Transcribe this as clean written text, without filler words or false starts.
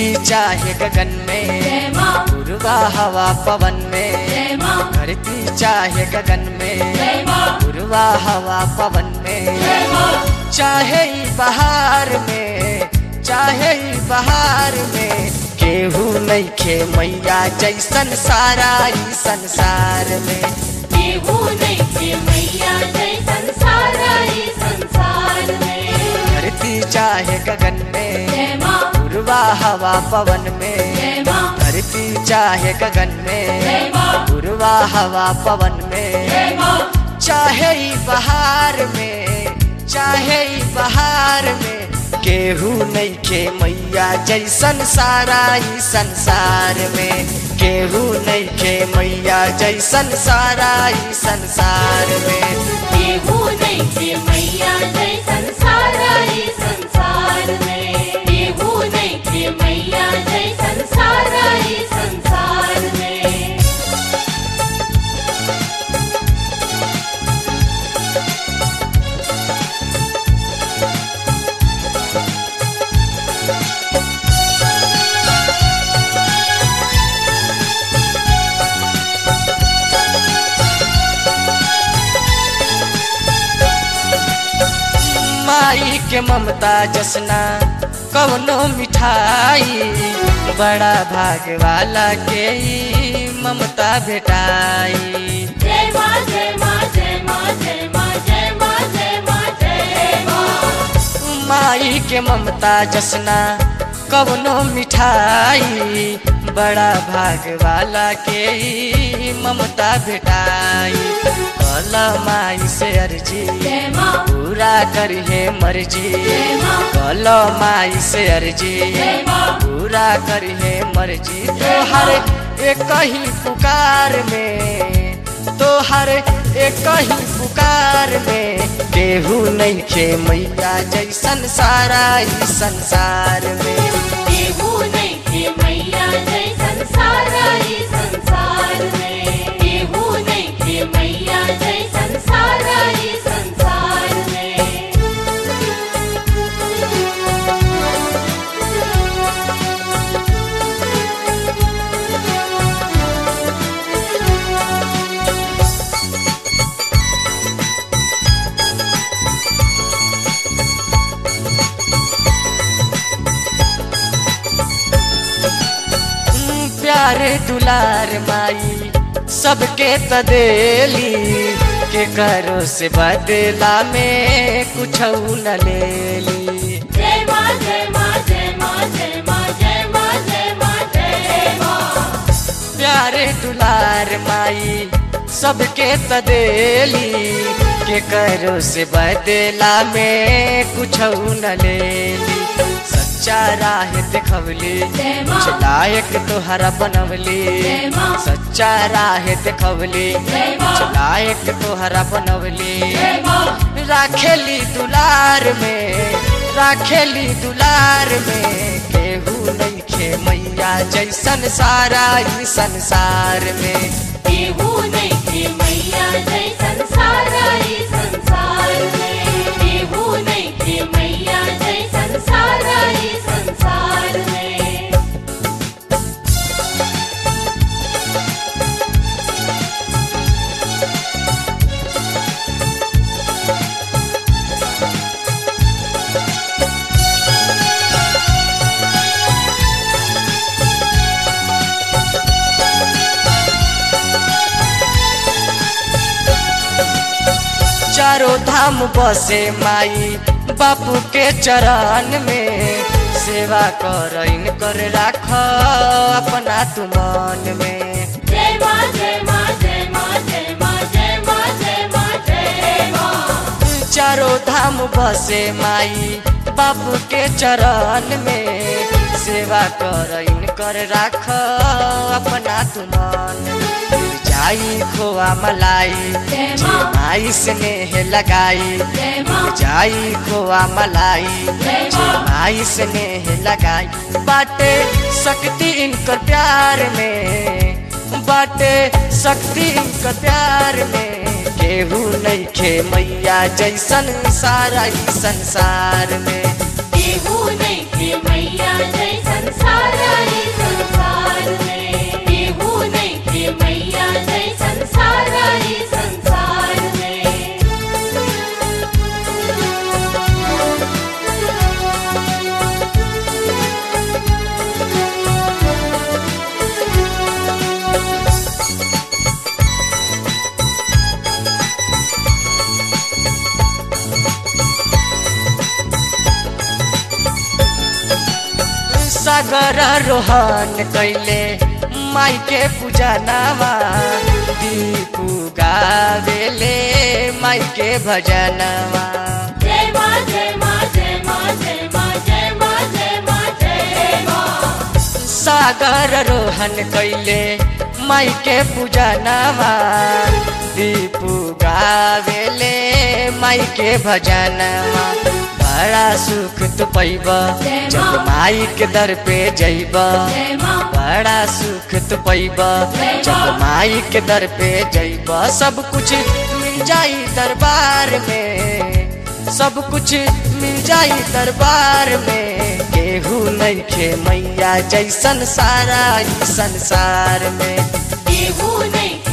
चाहे गगन में, पूर्वा हवा पवन में। धरती चाहे गगन में, पूर्वा हवा पवन में। चाहे ही बहार में, चाहे ही बहार में, केहू नहीं खे मैया जैसन सारा ही संसार में। केहू नहीं खे मैया जैसन सारा ही संसार में। धरती चाहे गगन में, पूर्वा हवा पवन में। धरती चाहे गगन में, पूर्वा हवा पवन में। चाहे ही बहार में, चाहे ही बहार में, केहू नहीं खे मैया जैसन सारा ही संसार में। केहू नहीं खे मैया जैसन सारा ही संसार में। केहू नहीं खे मैया जैसन सारा ही संसार में। केहू नहीं खे मैया जैसन सारा ही संसार में। माई के ममता जसना कवनो मिठाई, बड़ा भाग वाला के ही ममता भेटाई। जय माँ जय माँ जय माँ जय माँ जय माँ जय माँ जय माँ। माई के ममता जसना कवनो मिठाई, बड़ा भाग वाला के ही ममता भेटाई। कल माई से अर्जी पूरा करिए मर्जी। कल माई से अर्जी पूरा करिए मर्जी। तोहर एक ही पुकार में, तोहर एक ही पुकार में, केहू नहीं खे मैया जैसन सारा ही संसार में। केहू नहीं खे मैया जैसन सारा ही संसार में। केहू नहीं खे मैया जैसन सारा ही संसार में। प्यारे दुलार माई सबके तदेली, के करो से बदला में कुछ न लेली। जय माँ जय माँ जय माँ जय माँ जय माँ जय माँ जय माँ। प्यारे दुलार माई सबके तदेली, के करो से बदला में कुछ न लेली। सच्चा राह देखवली, कुछ लायक तोहरा बनवली। सच्चा राह देखवली, कुछ लायक तोहरा बनवली। राखेली दुलार में, राखेली दुलार में, केहू नहीं खे मैया जैसन सारा ही संसार में। केहू नहीं खे मैया जैसन सारा ही संसार में। केहू नहीं खे मैया जैसन सारा ही संसार में। चारों धाम बसे माई बापू के चरण में। सेवा कर इनकर राख अपना तू मन में। जय माँ जय माँ जय माँ जय माँ जय माँ जय माँ जय माँ। चारों धाम बसे माई बापू के चरण में। सेवा कर इनकर राख अपना तू मन में। जाई खोआ मलाई माई स्नेह लगाई। जाई खोआ मलाई माई स्नेह लगाई। बाटे शक्ति इनकर प्यार में, बाटे शक्ति इनकर प्यार में। केहू नहीं खे मैया जैसन सारा ही संसार में। केहू नहीं खे मैया जैसन सारा ई संसार में केहू नहीं के मैया जैसन सारा ई संसार में। सागर रोहन कैले माई के पूजनवा दीपू गावेले माई के भजनवा। जय माँ जय माँ जय माँ जय माँ जय माँ जय माँ जय माँ। सागर रोहन कैले माई के पूजनवा दीपू गावेले माई के भजनवा। बड़ा सुख तू पैबा जब माई के दर पे जइबा। बड़ा सुख तू पैबा जब माई के दर पे जइबा। सब कुछ मिल जाई दरबार में, सब कुछ मिल जाई दरबार में। केहू नहीं खे मैया जैसन सारा ई संसार में केहू नहीं